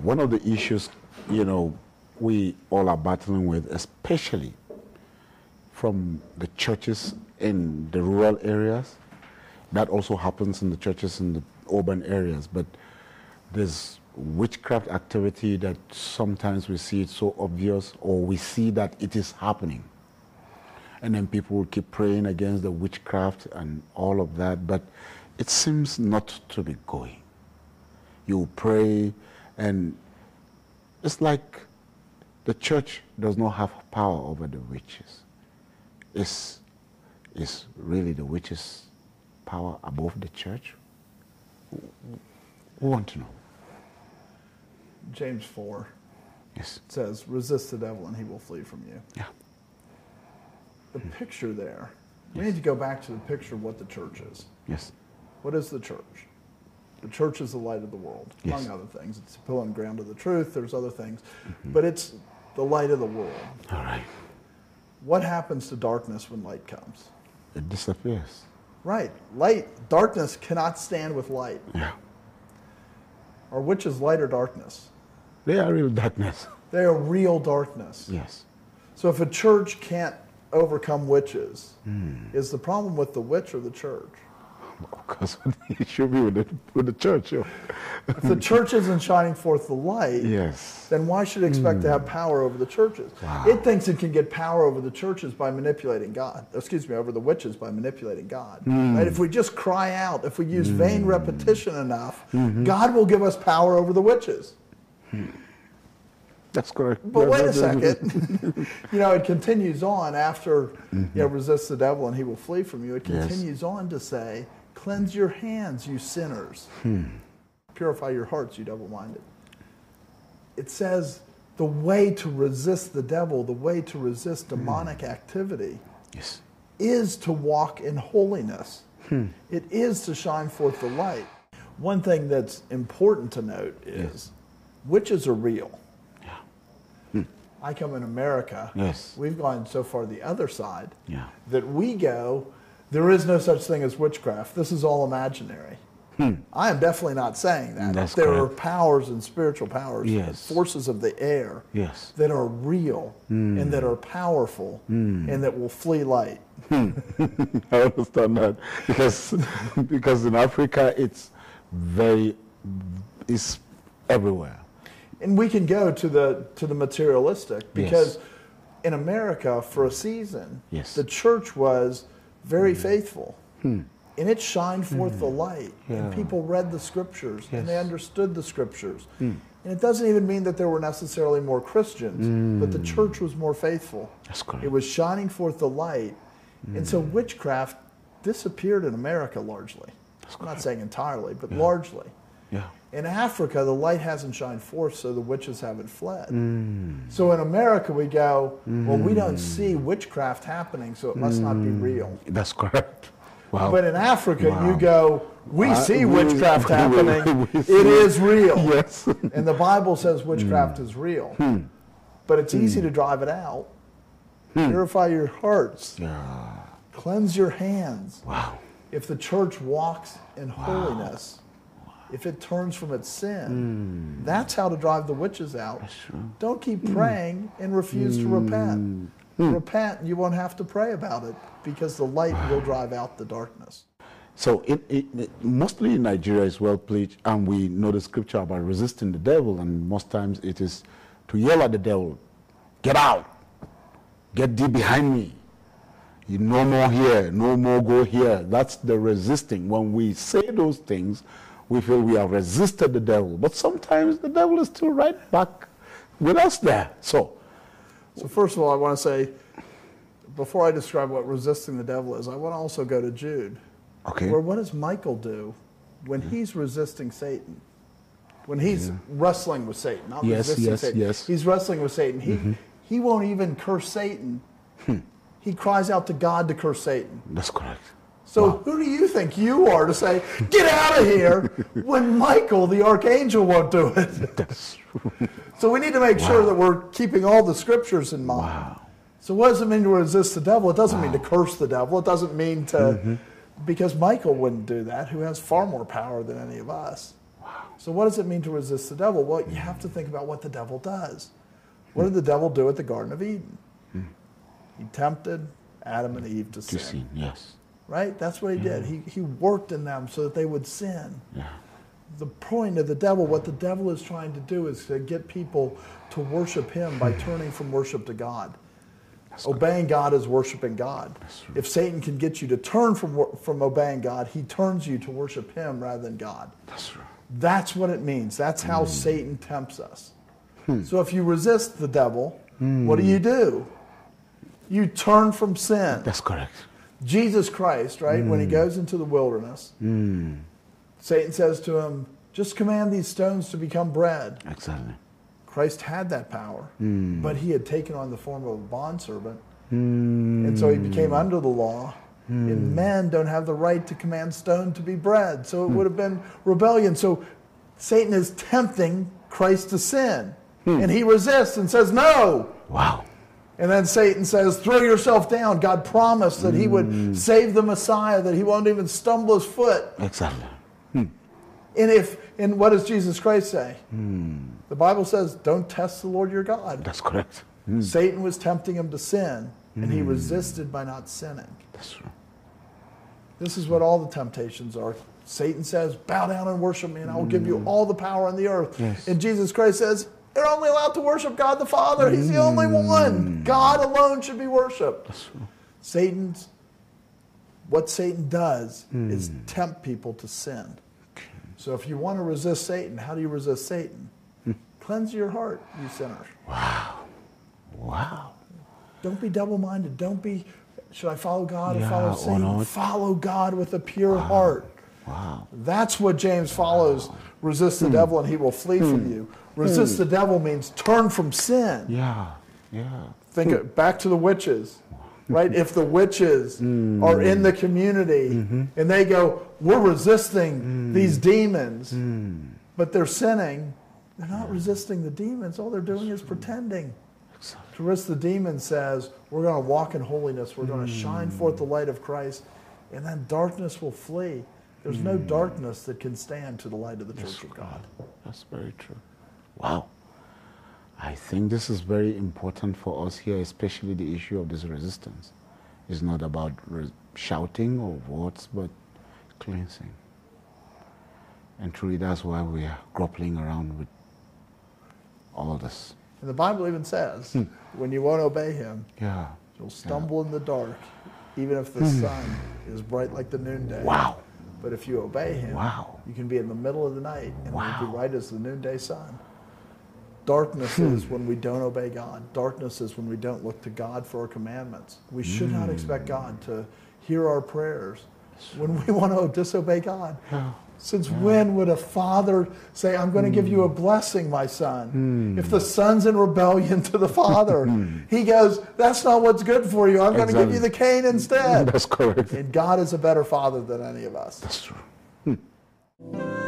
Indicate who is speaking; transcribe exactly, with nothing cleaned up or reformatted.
Speaker 1: one of the issues, you know, we all are battling with, especially from the churches in the rural areas. That also happens in the churches in the urban areas, but there's witchcraft activity that sometimes we see it so obvious, or we see that it is happening. And then people will keep praying against the witchcraft and all of that, but it seems not to be going. You pray, and it's like the church does not have power over the witches. Is is really the witches' power above the church? We want to know.
Speaker 2: James four
Speaker 1: Yes.
Speaker 2: says, resist the devil and he will flee from you.
Speaker 1: Yeah.
Speaker 2: The picture there, we
Speaker 1: Yes.
Speaker 2: need to go back to the picture of what the church is.
Speaker 1: Yes.
Speaker 2: What is the church? The church is the light of the world,
Speaker 1: Yes.
Speaker 2: among other things. It's the pillar and ground of the truth. There's other things. Mm-hmm. But it's the light of the world.
Speaker 1: All right.
Speaker 2: What happens to darkness when light comes?
Speaker 1: It disappears.
Speaker 2: Right. Light, darkness cannot stand with light.
Speaker 1: Yeah.
Speaker 2: Or which is light or darkness?
Speaker 1: They are real darkness.
Speaker 2: They are real darkness.
Speaker 1: Yes.
Speaker 2: So if a church can't overcome witches,
Speaker 1: Mm.
Speaker 2: is the problem with the witch or the church?
Speaker 1: Of course, it should be with the, with the church. Yeah.
Speaker 2: If the church isn't shining forth the light,
Speaker 1: Yes.
Speaker 2: then why should it expect mm. to have power over the churches?
Speaker 1: Wow.
Speaker 2: It thinks it can get power over the churches by manipulating God. Excuse me, over the witches by manipulating God.
Speaker 1: Mm.
Speaker 2: Right? If we just cry out, if we use mm. vain repetition enough,
Speaker 1: mm-hmm.
Speaker 2: God will give us power over the witches.
Speaker 1: Hmm. That's correct.
Speaker 2: But wait a second. You know, it continues on after, mm-hmm. you know, resist the devil and he will flee from you. It continues yes. on to say, cleanse your hands, you sinners.
Speaker 1: Hmm.
Speaker 2: Purify your hearts, you double-minded. It says the way to resist the devil, the way to resist demonic mm. activity
Speaker 1: yes.
Speaker 2: is to walk in holiness.
Speaker 1: Hmm.
Speaker 2: It is to shine forth the light. One thing that's important to note is
Speaker 1: yes.
Speaker 2: witches are real.
Speaker 1: Yeah. Hmm.
Speaker 2: I come in America.
Speaker 1: Yes.
Speaker 2: We've gone so far the other side
Speaker 1: yeah.
Speaker 2: that we go, there is no such thing as witchcraft. This is all imaginary. Hmm. I am definitely not saying that.
Speaker 1: That's
Speaker 2: there
Speaker 1: correct.
Speaker 2: are powers and spiritual powers,
Speaker 1: yes.
Speaker 2: forces of the air
Speaker 1: yes.
Speaker 2: that are real
Speaker 1: mm.
Speaker 2: and that are powerful
Speaker 1: mm.
Speaker 2: and that will flee light.
Speaker 1: Hmm. I understand that because because in Africa it's very it's everywhere.
Speaker 2: And we can go to the to the materialistic because
Speaker 1: yes.
Speaker 2: in America for a season
Speaker 1: yes.
Speaker 2: the church was very mm. faithful.
Speaker 1: Hmm.
Speaker 2: And it shined forth mm. the light,
Speaker 1: yeah.
Speaker 2: and people read the scriptures,
Speaker 1: yes.
Speaker 2: and they understood the scriptures.
Speaker 1: Mm.
Speaker 2: And it doesn't even mean that there were necessarily more Christians,
Speaker 1: mm.
Speaker 2: but the church was more faithful.
Speaker 1: That's correct.
Speaker 2: It was shining forth the light. Mm. And so witchcraft disappeared in America largely.
Speaker 1: That's
Speaker 2: I'm
Speaker 1: correct.
Speaker 2: not saying entirely, but
Speaker 1: yeah.
Speaker 2: largely.
Speaker 1: Yeah.
Speaker 2: In Africa, the light hasn't shined forth, so the witches haven't fled.
Speaker 1: Mm.
Speaker 2: So in America, we go,
Speaker 1: mm.
Speaker 2: well, we don't see witchcraft happening, so it must mm. not be real.
Speaker 1: That's correct. Wow.
Speaker 2: But in Africa,
Speaker 1: wow.
Speaker 2: you go, we
Speaker 1: uh,
Speaker 2: see
Speaker 1: we,
Speaker 2: witchcraft
Speaker 1: we,
Speaker 2: happening.
Speaker 1: We, we
Speaker 2: it is real.
Speaker 1: Yes.
Speaker 2: And the Bible says witchcraft mm. is real.
Speaker 1: Hmm.
Speaker 2: But it's
Speaker 1: hmm.
Speaker 2: easy to drive it out.
Speaker 1: Hmm.
Speaker 2: Purify your hearts.
Speaker 1: Yeah.
Speaker 2: Cleanse your hands.
Speaker 1: Wow.
Speaker 2: If the church walks in
Speaker 1: wow.
Speaker 2: holiness, wow. if it turns from its sin,
Speaker 1: mm.
Speaker 2: that's how to drive the witches out.
Speaker 1: That's true.
Speaker 2: Don't keep praying and refuse
Speaker 1: mm.
Speaker 2: to repent.
Speaker 1: Mm.
Speaker 2: Repent, and you won't have to pray about it because the light wow. will drive out the darkness.
Speaker 1: So it, it, it, mostly in Nigeria is well preached, and we know the scripture about resisting the devil, and most times it is to yell at the devil, get out, get thee behind me. You no more here, no more go here. That's the resisting. When we say those things, we feel we have resisted the devil. But sometimes the devil is still right back with us there. So,
Speaker 2: so first of all, I want to say, before I describe what resisting the devil is, I want to also go to Jude.
Speaker 1: Okay.
Speaker 2: Where what does Michael do when he's resisting Satan? When he's yeah. wrestling with Satan, not
Speaker 1: yes,
Speaker 2: resisting
Speaker 1: yes,
Speaker 2: Satan.
Speaker 1: Yes.
Speaker 2: He's wrestling with Satan. He mm-hmm. he won't even curse Satan.
Speaker 1: Hmm.
Speaker 2: He cries out to God to curse Satan.
Speaker 1: That's correct.
Speaker 2: So
Speaker 1: wow.
Speaker 2: who do you think you are to say, get out of here, when Michael, the archangel, won't do it?
Speaker 1: That's
Speaker 2: So we need to make
Speaker 1: wow.
Speaker 2: sure that we're keeping all the scriptures in mind.
Speaker 1: Wow.
Speaker 2: So what does it mean to resist the devil? It doesn't
Speaker 1: wow.
Speaker 2: mean to curse the devil. It doesn't mean to, mm-hmm. because Michael wouldn't do that, who has far more power than any of us.
Speaker 1: Wow.
Speaker 2: So what does it mean to resist the devil? Well, you have to think about what the devil does. What did the devil do at the Garden of Eden?
Speaker 1: Mm.
Speaker 2: He tempted Adam and Eve to
Speaker 1: To
Speaker 2: sin.
Speaker 1: sin, yes.
Speaker 2: Right? That's what he did. He, he worked in them so that they would sin.
Speaker 1: Yeah.
Speaker 2: The point of the devil, what the devil is trying to do is to get people to worship him by turning from worship to God.
Speaker 1: That's
Speaker 2: Obeying God is worshiping God.
Speaker 1: That's true.
Speaker 2: If Satan can get you to turn from, wor- from obeying God, he turns you to worship him rather than God.
Speaker 1: That's true.
Speaker 2: That's what it means. That's how Satan tempts us. So if you resist the devil, what do you do? You turn from sin.
Speaker 1: That's correct.
Speaker 2: Jesus Christ, right, when he goes into the wilderness,
Speaker 1: Mm.
Speaker 2: Satan says to him, just command these stones to become bread.
Speaker 1: Exactly.
Speaker 2: Christ had that power,
Speaker 1: Mm.
Speaker 2: but he had taken on the form of a bondservant,
Speaker 1: Mm.
Speaker 2: and so he became under the law. And men don't have the right to command stone to be bread, so it would have been rebellion. So Satan is tempting Christ to sin, and he resists and says, no.
Speaker 1: Wow.
Speaker 2: And then Satan says, throw yourself down. God promised that he would save the Messiah, that he won't even stumble his foot.
Speaker 1: Exactly.
Speaker 2: And if and what does Jesus Christ say? The Bible says, don't test the Lord your God.
Speaker 1: That's correct.
Speaker 2: Satan was tempting him to sin, and he resisted by not sinning.
Speaker 1: That's true.
Speaker 2: This is what all the temptations are. Satan says, bow down and worship me, and I will give you all the power on the earth.
Speaker 1: Yes.
Speaker 2: And Jesus Christ says, you're only allowed to worship God the Father. He's the only one. God alone should be worshipped.
Speaker 1: That's true.
Speaker 2: Satan's, what Satan does is tempt people to sin. So if you want to resist Satan, how do you resist Satan? Cleanse your heart, you sinners.
Speaker 1: Wow. Wow.
Speaker 2: Don't be double-minded. Don't be, should I follow God or
Speaker 1: Yeah,
Speaker 2: follow
Speaker 1: or
Speaker 2: Satan?
Speaker 1: not.
Speaker 2: Follow God with a pure heart.
Speaker 1: Wow.
Speaker 2: That's what James follows. Resist the devil and he will flee from you. Resist the devil means turn from sin.
Speaker 1: Yeah. Yeah.
Speaker 2: Think it, back to the witches, right? If the witches are in the community and they go, we're resisting these demons, but they're sinning, they're not resisting the demons. All they're doing is pretending. To resist the demon says, we're going to walk in holiness. We're going to shine forth the light of Christ, and then darkness will flee. There's no darkness that can stand to the light of the church of God.
Speaker 1: That's very true. Wow. I think this is very important for us here, especially the issue of this resistance. It's not about re- shouting or words, but cleansing. And truly that's why we are grappling around with all of this.
Speaker 2: And the Bible even says, when you won't obey him,
Speaker 1: Yeah.
Speaker 2: you'll stumble in the dark, even if the sun is bright like the noonday.
Speaker 1: Wow.
Speaker 2: But if you obey him,
Speaker 1: Wow.
Speaker 2: you can be in the middle of the night, and
Speaker 1: Wow.
Speaker 2: you'll be right as the noonday sun. Darkness is when we don't obey God. Darkness is when we don't look to God for our commandments. We should not expect God to hear our prayers when we want to disobey God.
Speaker 1: Yeah.
Speaker 2: Since when would a father say, I'm going to give you a blessing, my son? If the son's in rebellion to the father, he goes, that's not what's good for you. I'm going to give
Speaker 1: Exactly.
Speaker 2: you the cane instead.
Speaker 1: That's correct.
Speaker 2: And God is a better father than any of us.
Speaker 1: That's true.